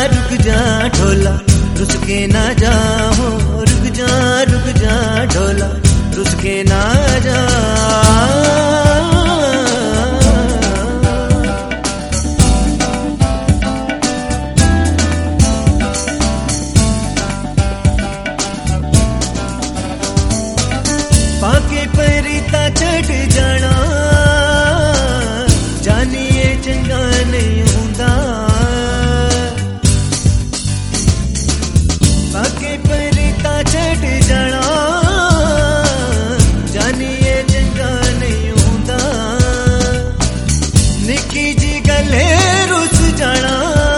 रुक जा ढोला रुस के ना जा हो, रुक जा ढोला रुस के ना जा। पाके परिता छट जाना जानिए चंगा नहीं हुंदा, पाके परिता छट जाना जानिए चंगा नहीं हुंदा। निकी जी गले रुस जाना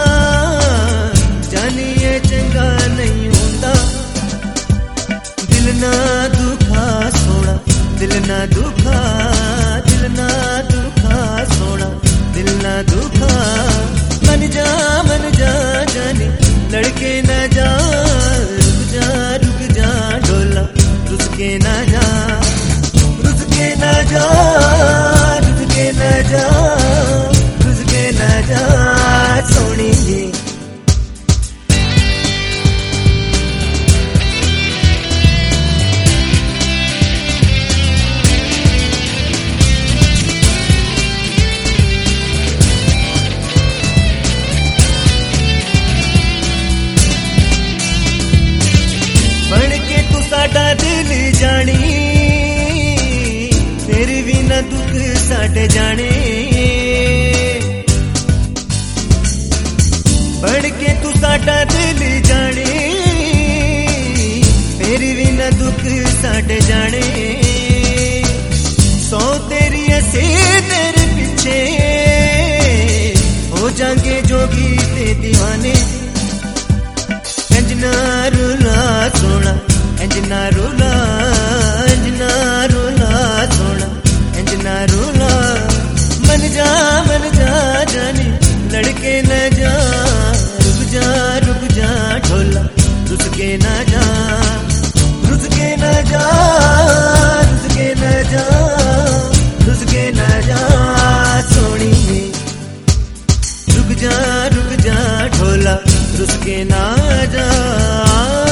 जानिए चंगा नहीं हुंदा। दिल ना दुखा सोना, दिल ना दुखा, दिल ना दुखा सोना, दिल ना दुखा। मन जा जाने लड़के ना जा, रुक जा ढोला रुस के ना जा, रुस के ना जा, रुस के ना जा, रुस के ना जा सोनी जी। साडा दिल जानी फिर भी न दुख साडे जाने, बढ़ के तू साडा दिल जाने फिर भी न दुख साडे जाने। सौ तेरी ऐसे तेरे पीछे हो जाएंगे जोगी ते दीवाने। अंजना रुला सोना, अंजना रोला, अंजना रोला सोना, अंजना रोला। मन जा जाने लड़के न जा, रुक जा ढोला रुस के ना जा, रुस के ना जा, रुस के ना जा, रुस के ना जा सोनी। रुक जा ढोला रुस के ना जा।